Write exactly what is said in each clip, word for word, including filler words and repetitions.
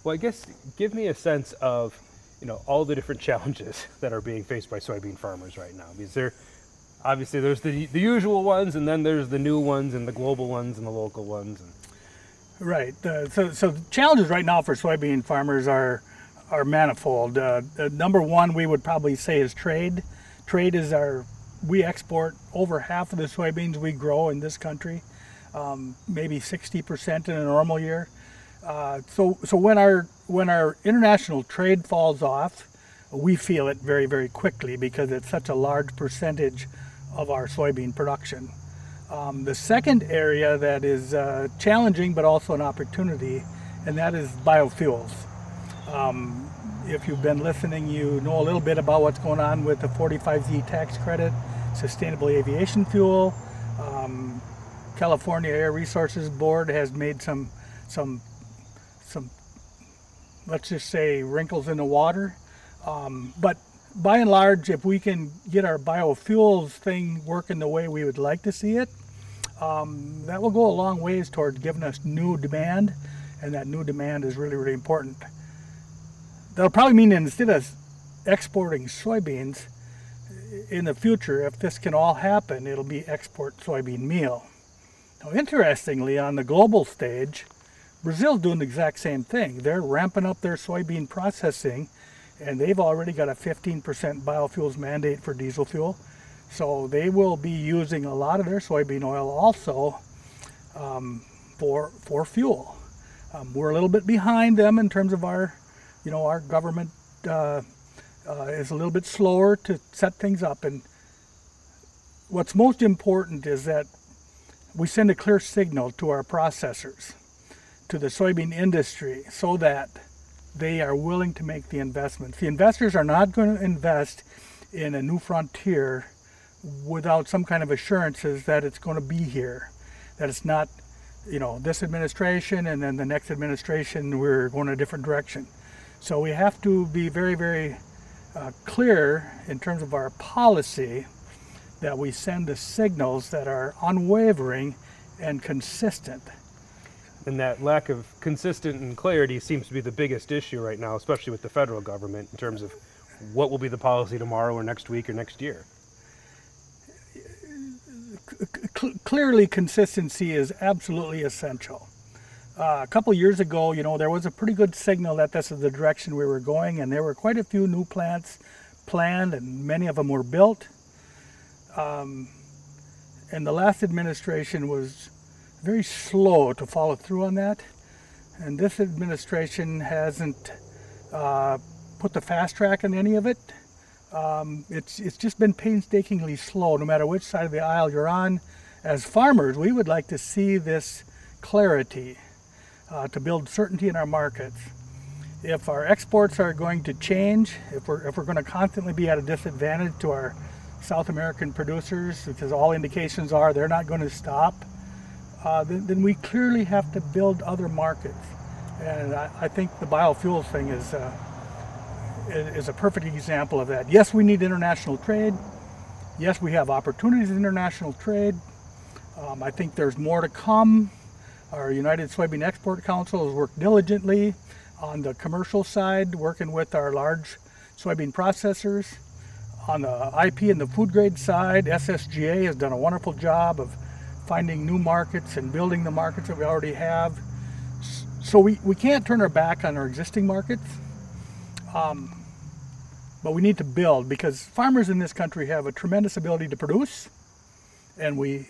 Well, I guess give me a sense of, you know, all the different challenges that are being faced by soybean farmers right now. Because there, obviously, there's the the usual ones, and then there's the new ones, and the global ones, and the local ones. And Right. Uh, so, so the challenges right now for soybean farmers are are manifold. Uh, uh, number one, we would probably say is trade. Trade is our we export over half of the soybeans we grow in this country, um, maybe sixty percent in a normal year. Uh, so, so when our when our international trade falls off, we feel it very, very quickly because it's such a large percentage of our soybean production. Um, the second area that is uh, challenging but also an opportunity, and that is biofuels. Um, if you've been listening, you know a little bit about what's going on with the forty-five Z tax credit, sustainable aviation fuel. Um, California Air Resources Board has made some, some, some, let's just say, wrinkles in the water. Um, but by and large, if we can get our biofuels thing working the way we would like to see it, um, that will go a long ways toward giving us new demand, and that new demand is really, really important. That'll probably mean that instead of exporting soybeans in the future, if this can all happen, it'll be export soybean meal. Now, interestingly, on the global stage, Brazil's doing the exact same thing. They're ramping up their soybean processing, and they've already got a fifteen percent biofuels mandate for diesel fuel. So they will be using a lot of their soybean oil also um, for for fuel. Um, we're a little bit behind them in terms of our, you know, our government uh, uh, is a little bit slower to set things up. And what's most important is that we send a clear signal to our processors, to the soybean industry, so that they are willing to make the investments. The investors are not going to invest in a new frontier without some kind of assurances that it's going to be here, that it's not, you know, this administration and then the next administration we're going a different direction. So we have to be very, very uh, clear in terms of our policy that we send the signals that are unwavering and consistent. and that lack of consistent and clarity seems to be the biggest issue right now, especially with the federal government in terms of what will be the policy tomorrow or next week or next year. C- clearly, consistency is absolutely essential. Uh, a couple years ago, you know, there was a pretty good signal that this is the direction we were going, and there were quite a few new plants planned, and many of them were built. Um, and the last administration was very slow to follow through on that, and this administration hasn't uh, put the fast track on any of it. Um, it's it's just been painstakingly slow, no matter which side of the aisle you're on. As farmers, we would like to see this clarity uh, to build certainty in our markets. If our exports are going to change, if we're if we're going to constantly be at a disadvantage to our South American producers, because all indications are they're not going to stop, uh, then, then we clearly have to build other markets. And I, I think the biofuels thing is. Uh, is a perfect example of that. Yes, we need international trade. Yes, we have opportunities in international trade. Um, I think there's more to come. Our United Soybean Export Council has worked diligently on the commercial side, working with our large soybean processors. On the I P and the food grade side, S S G A has done a wonderful job of finding new markets and building the markets that we already have. So we, we can't turn our back on our existing markets. Um, But we need to build, because farmers in this country have a tremendous ability to produce, and we,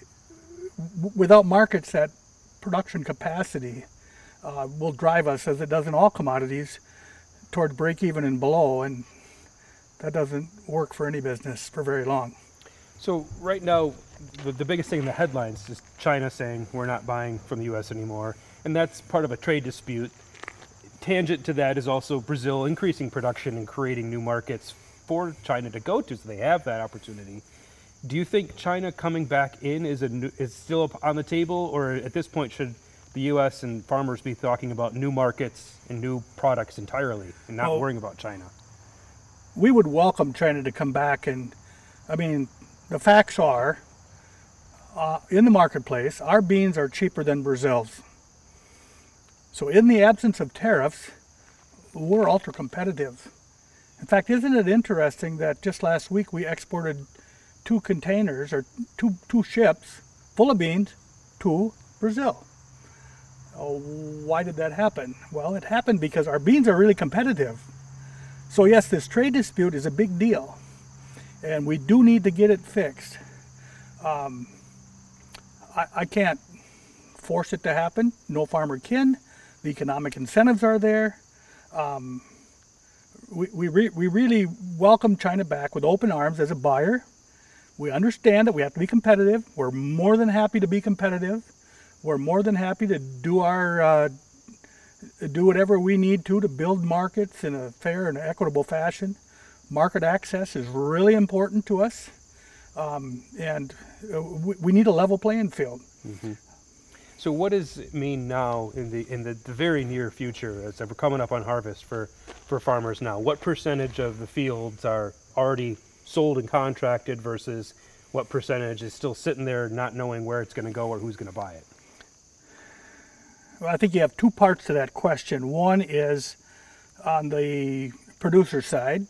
w- without markets, that production capacity uh, will drive us, as it does in all commodities, toward break even and below, and that doesn't work for any business for very long. So right now, the, the biggest thing in the headlines is China saying we're not buying from the U S anymore, and that's part of a trade dispute. Tangent to that is also Brazil increasing production and creating new markets for China to go to, so they have that opportunity. Do you think China coming back in is a new, is still on the table, or at this point should the U S and farmers be talking about new markets and new products entirely and not Well, worrying about China? We would welcome China to come back, and I mean, the facts are, uh, in the marketplace, our beans are cheaper than Brazil's. So in the absence of tariffs, we're ultra competitive. In fact, isn't it interesting that just last week we exported two containers or two, two ships full of beans to Brazil? Oh, why did that happen? Well, it happened because our beans are really competitive. So yes, this trade dispute is a big deal, and we do need to get it fixed. Um, I, I can't force it to happen. No farmer can. The economic incentives are there. Um, we, we, re, we really welcome China back with open arms as a buyer. We understand that we have to be competitive. We're more than happy to be competitive. We're more than happy to do our uh, do whatever we need to to build markets in a fair and equitable fashion. Market access is really important to us, um, and uh, we, we need a level playing field. Mm-hmm. So what does it mean now in the in the, the very near future, as we're coming up on harvest for, for farmers now? What percentage of the fields are already sold and contracted versus what percentage is still sitting there not knowing where it's going to go or who's going to buy it? Well, I think you have two parts to that question. One is on the producer side.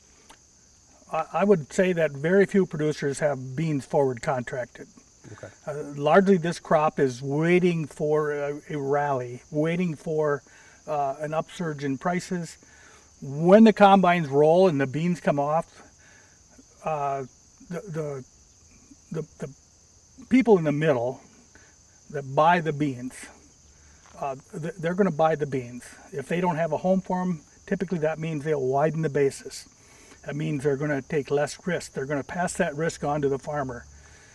I, I would say that very few producers have beans forward contracted. Okay. Uh, largely this crop is waiting for a, a rally, waiting for uh, an upsurge in prices. When the combines roll and the beans come off, uh, the, the, the, the people in the middle that buy the beans, uh, th- they're going to buy the beans. If they don't have a home for them, typically that means they'll widen the basis. That means they're going to take less risk. They're going to pass that risk on to the farmer.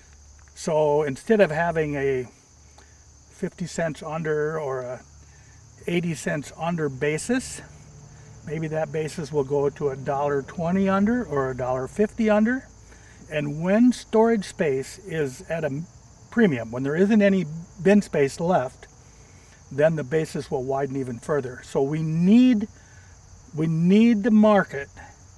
So instead of having a fifty cents under or a eighty cents under basis, maybe that basis will go to a dollar twenty under or a dollar fifty under. And when storage space is at a premium, when there isn't any bin space left, then the basis will widen even further. So we need we need the market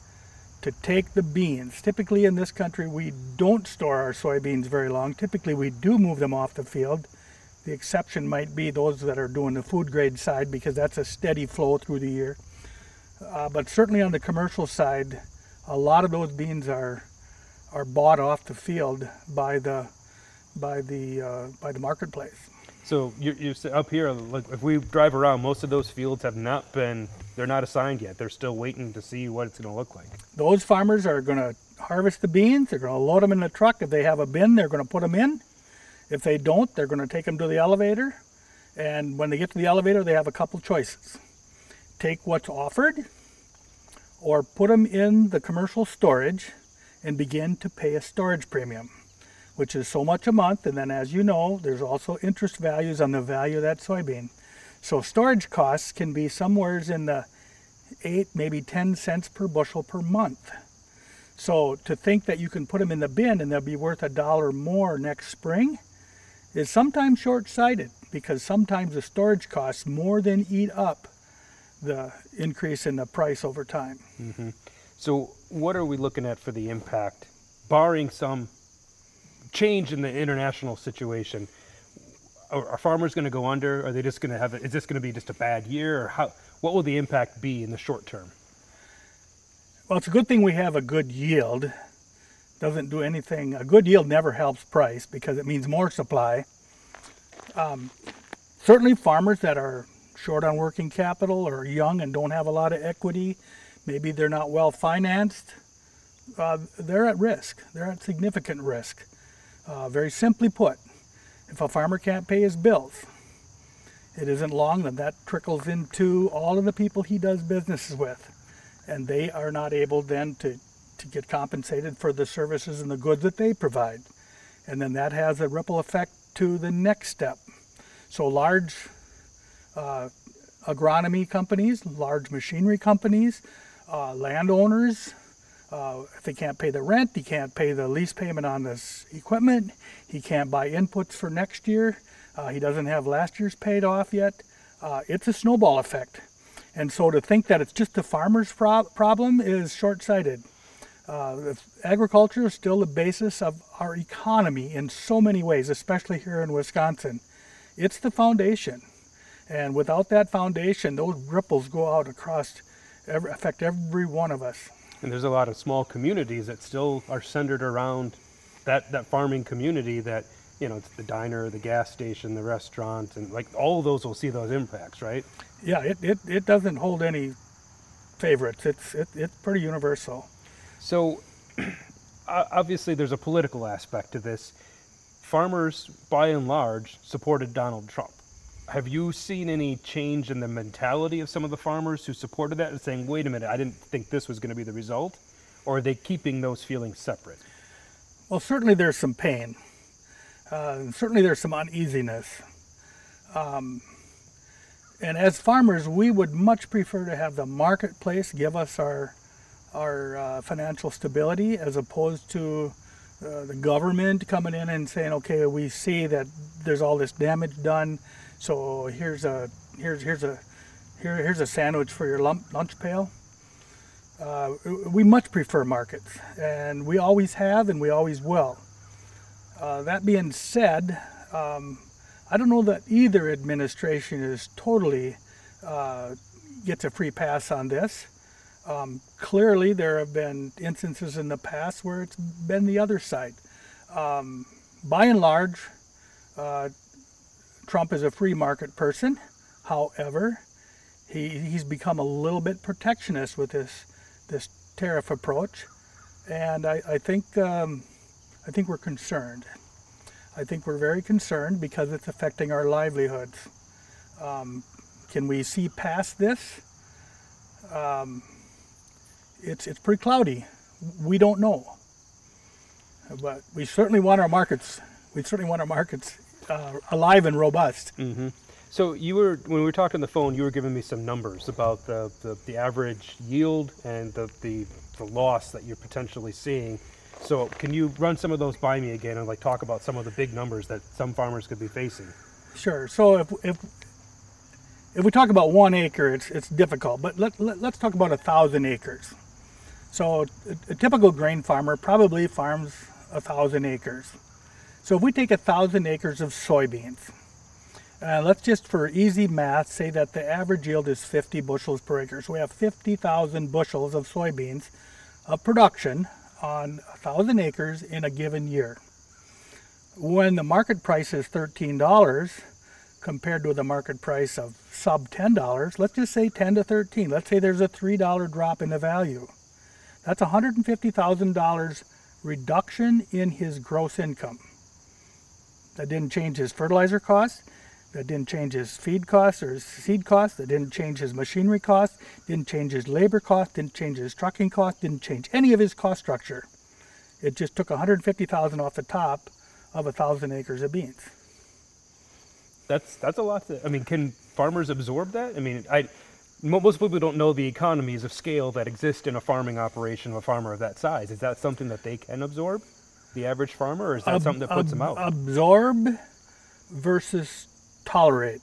to take the beans. Typically in this country, we don't store our soybeans very long. Typically we do move them off the field. The exception might be those that are doing the food grade side, because that's a steady flow through the year. Uh, but certainly on the commercial side, a lot of those beans are are bought off the field by the by the uh, by the marketplace. So you you up here, like if we drive around, most of those fields have not been, they're not assigned yet. They're still waiting to see what it's going to look like. Those farmers are going to harvest the beans. They're going to load them in the truck. If they have a bin, they're going to put them in. If they don't, they're going to take them to the elevator. And when they get to the elevator, they have a couple choices. Take what's offered, or put them in the commercial storage and begin to pay a storage premium, which is so much a month. And then, as you know, there's also interest values on the value of that soybean. So storage costs can be somewhere in the eight, maybe ten cents per bushel per month. So to think that you can put them in the bin and they'll be worth a dollar more next spring is sometimes short-sighted, because sometimes the storage costs more than eat up the increase in the price over time. Mm-hmm. So what are we looking at for the impact, barring some change in the international situation? Are, are farmers going to go under? Are they just going to have? Is this going to be just a bad year, or how? What will the impact be in the short term? Well, it's a good thing we have a good yield. Doesn't do anything. A good yield never helps price, because it means more supply. Um, certainly, farmers that are short on working capital or young and don't have a lot of equity, maybe they're not well financed, uh, they're at risk. They're at significant risk. Uh, very simply put, if a farmer can't pay his bills, it isn't long that that trickles into all of the people he does businesses with, and they are not able then to, to get compensated for the services and the goods that they provide. And then that has a ripple effect to the next step. So large uh, agronomy companies, large machinery companies, uh, landowners, Uh, if they can't pay the rent, he can't pay the lease payment on this equipment, he can't buy inputs for next year, uh, he doesn't have last year's paid off yet. Uh, it's a snowball effect. And so to think that it's just the farmer's pro- problem is short-sighted. Uh, agriculture is still the basis of our economy in so many ways, especially here in Wisconsin. It's the foundation. And without that foundation, those ripples go out across, every, affect every one of us. And there's a lot of small communities that still are centered around that, that farming community that, you know, it's the diner, the gas station, the restaurant, and like all of those will see those impacts, right? Yeah, it, it, it doesn't hold any favorites. It's, it, it's pretty universal. So o- obviously there's a political aspect to this. Farmers, by and large, supported Donald Trump. Have you seen any change in the mentality of some of the farmers who supported that and saying, wait a minute, I didn't think this was going to be the result? Or are they keeping those feelings separate? Well, certainly there's some pain. Uh, certainly there's some uneasiness. Um, and as farmers, we would much prefer to have the marketplace give us our, our uh, financial stability as opposed to uh, the government coming in and saying, okay, we see that there's all this damage done, so here's a here's here's a here, here's a sandwich for your lump, lunch pail. Uh, we much prefer markets, and we always have, and we always will. Uh, that being said, um, I don't know that either administration is totally uh, gets a free pass on this. Um, clearly, there have been instances in the past where it's been the other side. Um, by and large, uh, Trump is a free market person. However, he, he's become a little bit protectionist with this this tariff approach, and I, I think um, I think we're concerned. I think we're very concerned because it's affecting our livelihoods. Um, can we see past this? Um, it's it's pretty cloudy. We don't know, but we certainly want our markets. We certainly want our markets uh, alive and robust. Mm-hmm. So you were, when we were talking on the phone, you were giving me some numbers about the, the, the average yield and the, the, the loss that you're potentially seeing. So can you run some of those by me again and like talk about some of the big numbers that some farmers could be facing? Sure. So if if if we talk about one acre, it's it's difficult. But let, let let's talk about a thousand acres. So a, a typical grain farmer probably farms a thousand acres. So if we take a thousand acres of soybeans, uh, let's just for easy math say that the average yield is fifty bushels per acre. So we have fifty thousand bushels of soybeans of production on a thousand acres in a given year. When the market price is thirteen dollars compared to the market price of sub ten dollars, let's just say ten to thirteen. Let's say there's a three dollar drop in the value. That's one hundred fifty thousand dollars reduction in his gross income. That didn't change his fertilizer costs. That didn't change his feed costs or his seed costs. That didn't change his machinery costs. Didn't change his labor costs. Didn't change his trucking costs. Didn't change any of his cost structure. It just took one hundred fifty thousand dollars off the top of a thousand acres of beans. That's that's a lot. To, I mean, can farmers absorb that? I mean, I mo- most people don't know the economies of scale that exist in a farming operation of a farmer of that size. Is that something that they can absorb, the average farmer, or is that Ab- something that puts ab- them out? Absorb versus tolerate.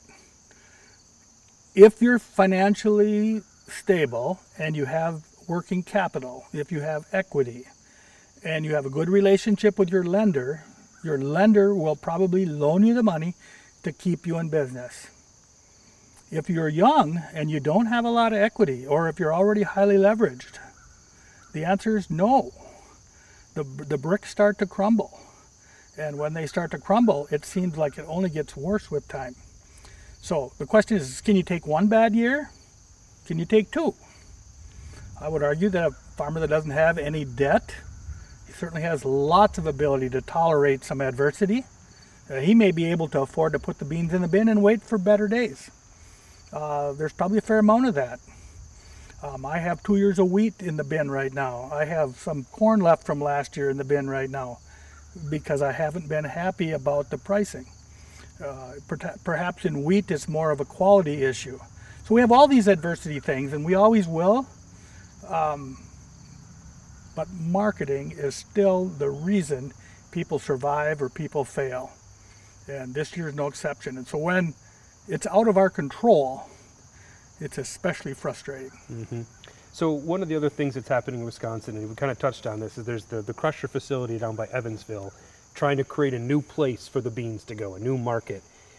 If you're financially stable and you have working capital, if you have equity, and you have a good relationship with your lender, your lender will probably loan you the money to keep you in business. If you're young and you don't have a lot of equity, or if you're already highly leveraged, the answer is no. The, the bricks start to crumble. And when they start to crumble, it seems like it only gets worse with time. So the question is, can you take one bad year? Can you take two? I would argue that a farmer that doesn't have any debt, he certainly has lots of ability to tolerate some adversity. Uh, he may be able to afford to put the beans in the bin and wait for better days. Uh, there's probably a fair amount of that. Um, I have two years of wheat in the bin right now. I have some corn left from last year in the bin right now because I haven't been happy about the pricing. Uh, per- perhaps in wheat it's more of a quality issue. So we have all these adversity things, and we always will. Um, but marketing is still the reason people survive or people fail. And this year is no exception. And so when it's out of our control, it's especially frustrating. Mm-hmm. So one of the other things that's happening in Wisconsin, and we kind of touched on this, is there's the, the crusher facility down by Evansville trying to create a new place for the beans to go, a new market.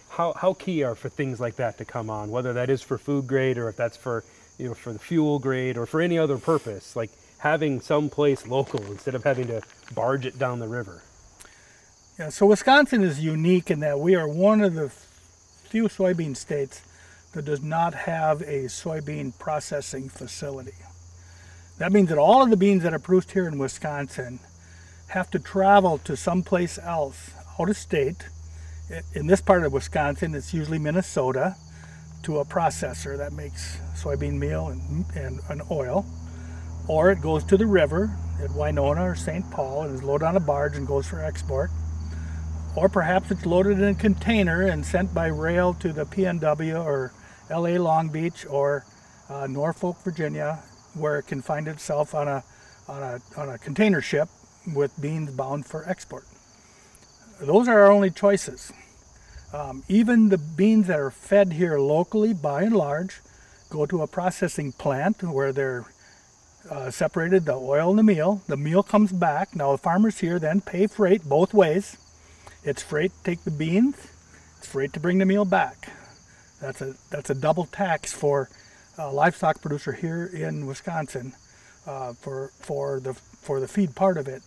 how, how key are for things like that to come on, whether that is for food grade or if that's for, you know, for the fuel grade or for any other purpose, like having some place local instead of having to barge it down the river. Yeah, so Wisconsin is unique in that we are one of the few soybean states that does not have a soybean processing facility. That means that all of the beans that are produced here in Wisconsin have to travel to someplace else out of state. In this part of Wisconsin, it's usually Minnesota, to a processor that makes soybean meal and, and, and oil. Or it goes to the river at Winona or Saint Paul and is loaded on a barge and goes for export. Or perhaps it's loaded in a container and sent by rail to the P N W or L A Long Beach or uh, Norfolk, Virginia, where it can find itself on a, on a, on a container ship with beans bound for export. Those are our only choices. Um, even the beans that are fed here locally, by and large, go to a processing plant where they're uh, separated, the oil and the meal. The meal comes back. Now the farmers here then pay freight both ways. It's freight to take the beans, it's freight to bring the meal back. That's a that's a double tax for a livestock producer here in Wisconsin uh, for for the for the feed part of it.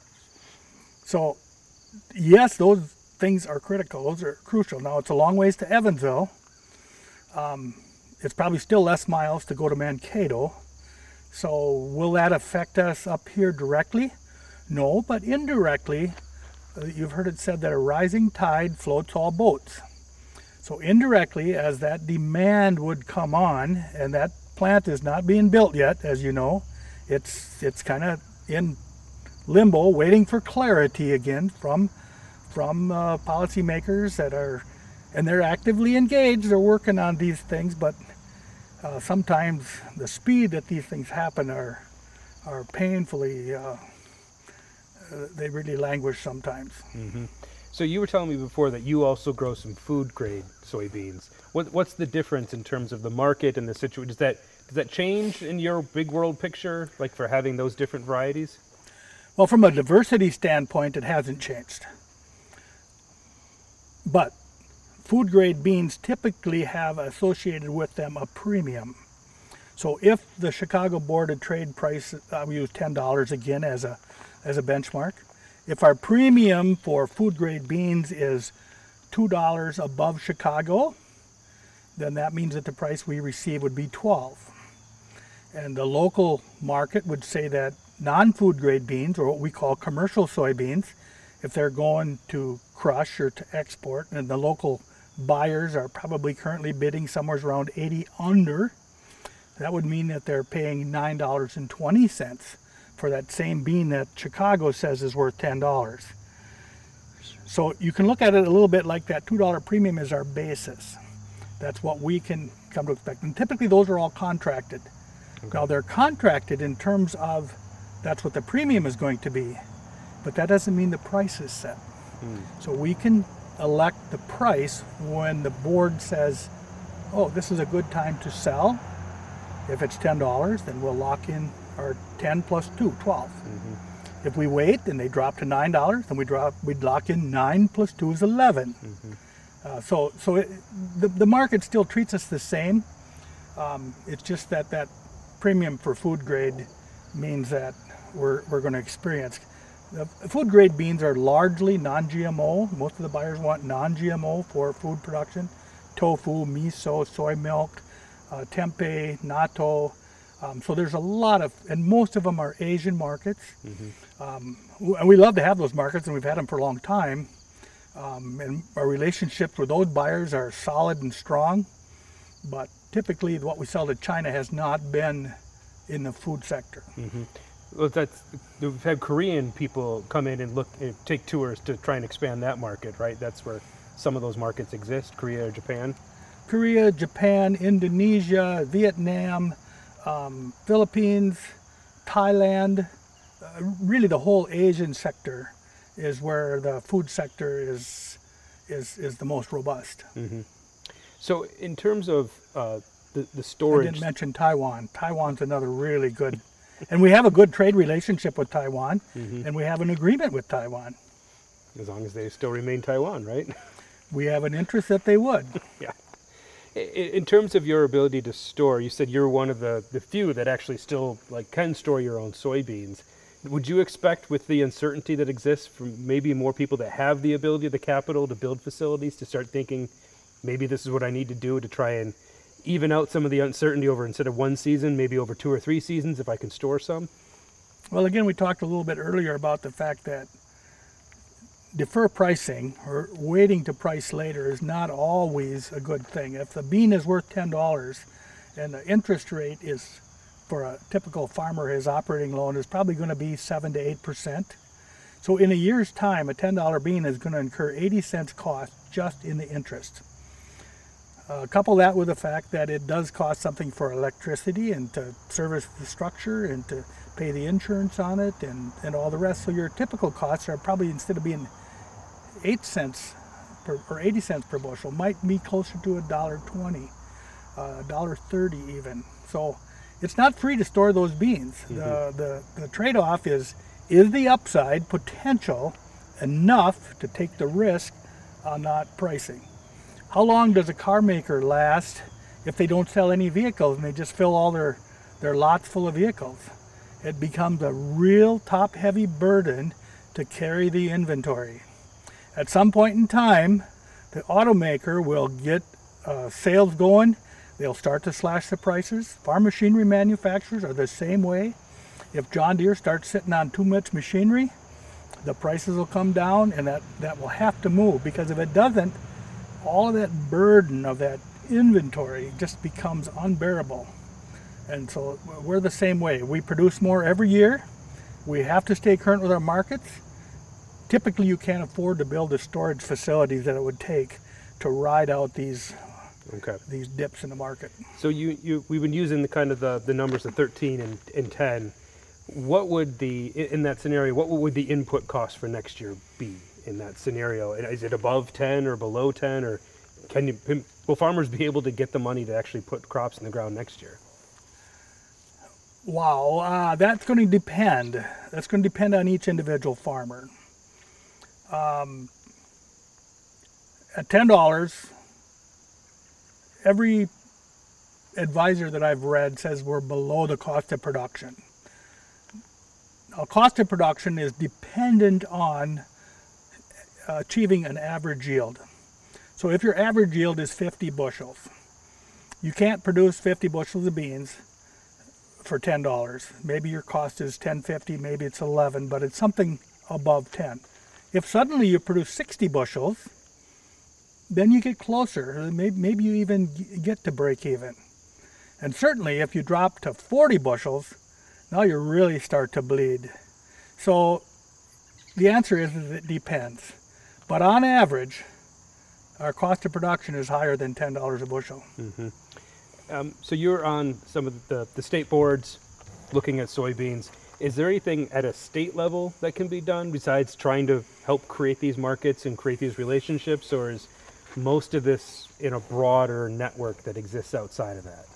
So yes, those things are critical. Those are crucial. Now it's a long ways to Evansville. Um, it's probably still less miles to go to Mankato. So will that affect us up here directly? No, but indirectly. You've heard it said that a rising tide floats all boats. So indirectly, as that demand would come on, and that plant is not being built yet, as you know, it's it's kind of in limbo, waiting for clarity again from from uh, policymakers that are, and they're actively engaged. They're working on these things, but uh, sometimes the speed that these things happen are are painfully. Uh, Uh, they really languish sometimes. Mm-hmm. So you were telling me before that you also grow some food grade soybeans. What, what's the difference in terms of the market and the situation? Does that does that change in your big world picture, like for having those different varieties? Well, from a diversity standpoint, it hasn't changed. But food grade beans typically have associated with them a premium. So if the Chicago Board of Trade price, uh, we use ten dollars again as a as a benchmark. If our premium for food grade beans is two dollars above Chicago, then that means that the price we receive would be twelve dollars. And the local market would say that non-food grade beans, or what we call commercial soybeans, if they're going to crush or to export, and the local buyers are probably currently bidding somewhere around eighty under, that would mean that they're paying nine dollars and twenty cents for that same bean that Chicago says is worth ten dollars. So you can look at it a little bit like that two dollar premium is our basis. That's what we can come to expect. And typically those are all contracted. Okay. Now they're contracted in terms of that's what the premium is going to be, but that doesn't mean the price is set. Hmm. So we can elect the price when the board says, oh, this is a good time to sell. If it's ten dollars, then we'll lock in our ten plus two, twelve. Mm-hmm. If we wait and they drop to nine dollars, then we drop, we'd lock in nine plus two is eleven. Mm-hmm. uh, so so it, the, the market still treats us the same. Um, it's just that that premium for food grade means that we're, we're going to experience. The food grade beans are largely non-G M O. Most of the buyers want non-G M O for food production. Tofu, miso, soy milk, uh, tempeh, natto. Um, so there's a lot of, and most of them are Asian markets. Mm-hmm. um, and we love to have those markets, and we've had them for a long time. Um, and our relationships with those buyers are solid and strong. But typically what we sell to China has not been in the food sector. Mm-hmm. Well, that's, we've had Korean people come in and look, and take tours to try and expand that market, right? That's where some of those markets exist, Korea or Japan? Korea, Japan, Indonesia, Vietnam, um, Philippines, Thailand, uh, really the whole Asian sector is where the food sector is is, is the most robust. Mm-hmm. So in terms of uh, the, the storage... I didn't mention Taiwan. Taiwan's another really good... And we have a good trade relationship with Taiwan, mm-hmm. and we have an agreement with Taiwan. As long as they still remain Taiwan, right? we have an interest that they would. Yeah. I- In terms of your ability to store, you said you're one of the, the few that actually still like can store your own soybeans. Would you expect, with the uncertainty that exists, from maybe more people that have the ability, the capital to build facilities, to start thinking, maybe this is what I need to do to try and even out some of the uncertainty over, instead of one season, maybe over two or three seasons if I can store some? Well, again, we talked a little bit earlier about the fact that defer pricing or waiting to price later is not always a good thing. If the bean is worth ten dollars and the interest rate is, for a typical farmer, his operating loan is probably going to be seven to eight percent. So in a year's time, a ten dollar bean is going to incur eighty cents cost just in the interest. Uh, couple that with the fact that it does cost something for electricity and to service the structure and to pay the insurance on it and, and all the rest. So your typical costs are probably, instead of being eight cents per, or eighty cents per bushel, might be closer to a dollar twenty, a dollar thirty even. So it's not free to store those beans. Mm-hmm. The, the, the trade-off is, is the upside potential enough to take the risk on not pricing? How long does a car maker last if they don't sell any vehicles and they just fill all their, their lots full of vehicles? It becomes a real top-heavy burden to carry the inventory. At some point in time, the automaker will get uh, sales going. They'll start to slash the prices. Farm machinery manufacturers are the same way. If John Deere starts sitting on too much machinery, the prices will come down, and that, that will have to move, because if it doesn't, all of that burden of that inventory just becomes unbearable. And so we're the same way. We produce more every year. We have to stay current with our markets. Typically, you can't afford to build the storage facilities that it would take to ride out these Okay. these dips in the market. So you, you we've been using the kind of the, the numbers of thirteen and, and ten. What would the, in that scenario, what would the input cost for next year be in that scenario? Is it above ten or below ten, or can you, will farmers be able to get the money to actually put crops in the ground next year? Wow, uh, that's going to depend. That's going to depend on each individual farmer. Um, at ten dollars, every advisor that I've read says we're below the cost of production. Now, cost of production is dependent on achieving an average yield. So if your average yield is fifty bushels, you can't produce fifty bushels of beans for ten dollars. Maybe your cost is ten fifty, maybe it's eleven, but it's something above ten. If suddenly you produce sixty bushels, then you get closer. Maybe, maybe you even get to break even. And certainly if you drop to forty bushels, now you really start to bleed. So the answer is, is it depends. But on average, our cost of production is higher than ten dollars a bushel. Mm-hmm. Um, so you're on some of the, the state boards looking at soybeans. Is there anything at a state level that can be done besides trying to help create these markets and create these relationships, or is most of this in a broader network that exists outside of that?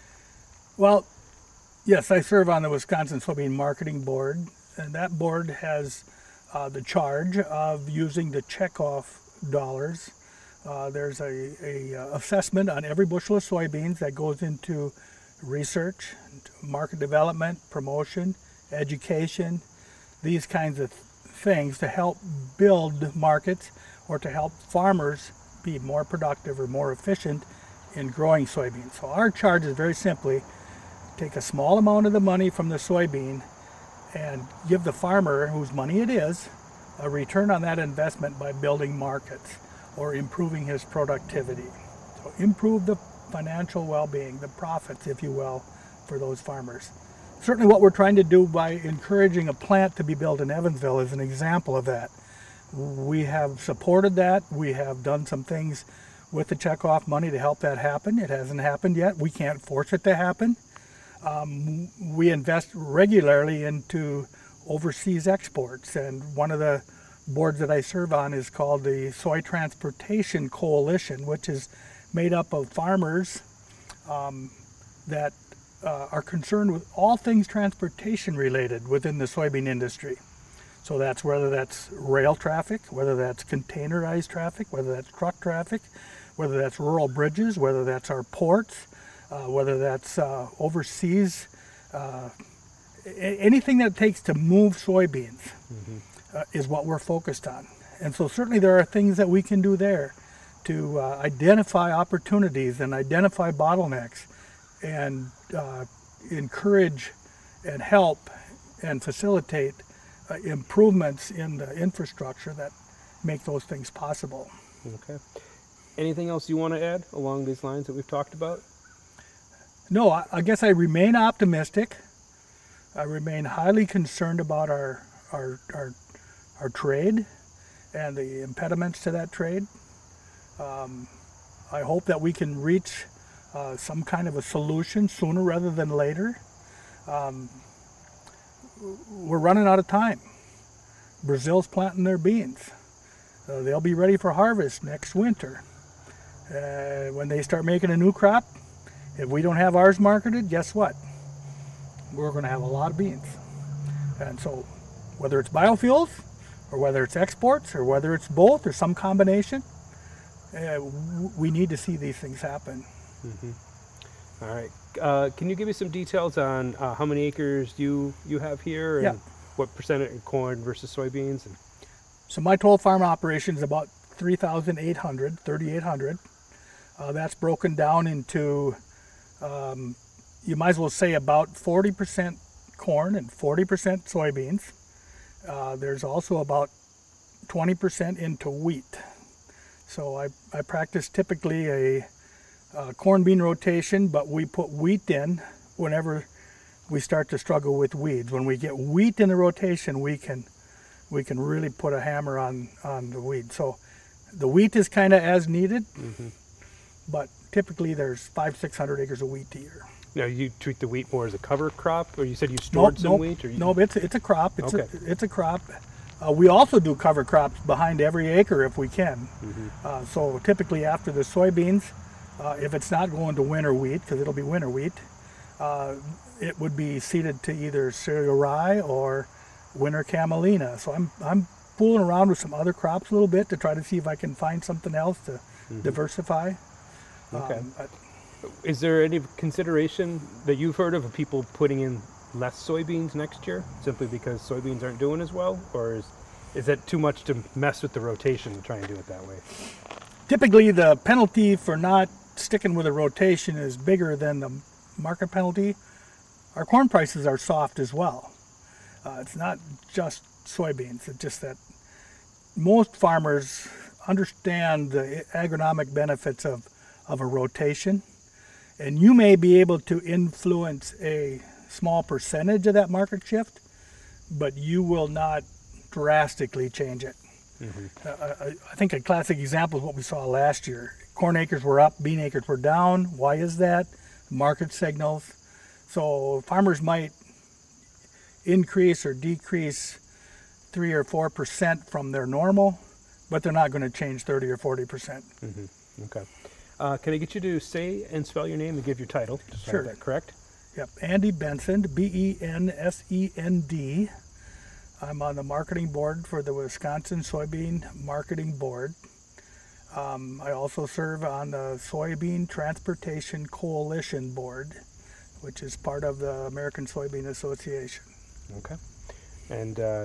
Well, yes, I serve on the Wisconsin Soybean Marketing Board, and that board has uh, the charge of using the checkoff dollars. Uh, there's a, a uh, assessment on every bushel of soybeans that goes into research, market development, promotion, education, these kinds of things to help build markets or to help farmers be more productive or more efficient in growing soybeans. So our charge is very simply take a small amount of the money from the soybean and give the farmer, whose money it is, a return on that investment by building markets or improving his productivity. So improve the financial well-being, the profits, if you will, for those farmers. Certainly what we're trying to do by encouraging a plant to be built in Evansville is an example of that. We have supported that. We have done some things with the checkoff money to help that happen. It hasn't happened yet. We can't force it to happen. Um, we invest regularly into overseas exports, and one of the boards that I serve on is called the Soy Transportation Coalition, which is made up of farmers um, that uh, are concerned with all things transportation related within the soybean industry. So that's whether that's rail traffic, whether that's containerized traffic, whether that's truck traffic, whether that's rural bridges, whether that's our ports, uh, whether that's uh, overseas, uh, a- anything that it takes to move soybeans uh, is what we're focused on. And so certainly there are things that we can do there to uh, identify opportunities and identify bottlenecks and uh, encourage and help and facilitate uh, improvements in the infrastructure that make those things possible. Okay. Anything else you want to add along these lines that we've talked about? No, I, I guess I remain optimistic. I remain highly concerned about our, our, our, our trade and the impediments to that trade. Um, I hope that we can reach uh, some kind of a solution sooner rather than later. Um, we're running out of time. Brazil's planting their beans. Uh, they'll be ready for harvest next winter. Uh, when they start making a new crop, if we don't have ours marketed, guess what? We're going to have a lot of beans. And so whether it's biofuels or whether it's exports or whether it's both or some combination, uh, w- we need to see these things happen. All right. Uh, can you give me some details on uh, how many acres you, you have here and Yeah. what percentage of corn versus soybeans? And So my total farm operation is about three thousand eight hundred, thirty-eight hundred. Uh, that's broken down into, um, you might as well say about forty percent corn and forty percent soybeans. Uh, there's also about twenty percent into wheat. So I, I practice typically a, uh corn bean rotation, but we put wheat in whenever we start to struggle with weeds. When we get wheat in the rotation, we can we can really put a hammer on, on the weed. So the wheat is kind of as needed, but typically there's five, six hundred acres of wheat a year. now you treat the wheat more as a cover crop, or you said you Nope, stored some nope, wheat? Or you, nope, it's, it's a crop. It's, Okay. a, it's a crop. Uh, we also do cover crops behind every acre if we can. Uh, so typically after the soybeans, uh, if it's not going to winter wheat, because it'll be winter wheat, uh, it would be seeded to either cereal rye or winter camelina. So I'm I'm fooling around with some other crops a little bit to try to see if I can find something else to diversify. Okay. Um, but Is there any consideration that you've heard of of people putting in less soybeans next year simply because soybeans aren't doing as well? Or is, is that too much to mess with the rotation to try and do it that way? typically the penalty for not sticking with a rotation is bigger than the market penalty. Our corn prices are soft as well. Uh, it's not just soybeans, it's just that most farmers understand the agronomic benefits of, of a rotation, and you may be able to influence a small percentage of that market shift, but you will not drastically change it. Uh, I, I think a classic example is what we saw last year. Corn acres were up, bean acres were down. Why is that? Market signals. So farmers might increase or decrease three or four percent from their normal, but they're not going to change thirty or forty percent. Okay. Uh, can I get you to say and spell your name and give your title? Just so I have Sure. that correct? Yep, Andy Bensend, B E N S E N D. I'm on the marketing board for the Wisconsin Soybean Marketing Board. Um, I also serve on the Soybean Transportation Coalition Board, which is part of the American Soybean Association. Okay. And uh,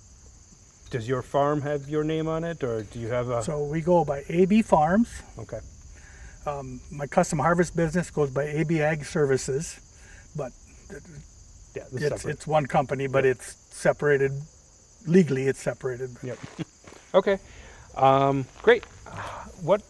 does your farm have your name on it, or do you have a? So we go by A B Farms. Okay. Um, my custom harvest business goes by A B Ag Services, but Yeah, this it's, separate. it's one company, but it's separated, legally it's separated. Yep. Okay. Um, great. What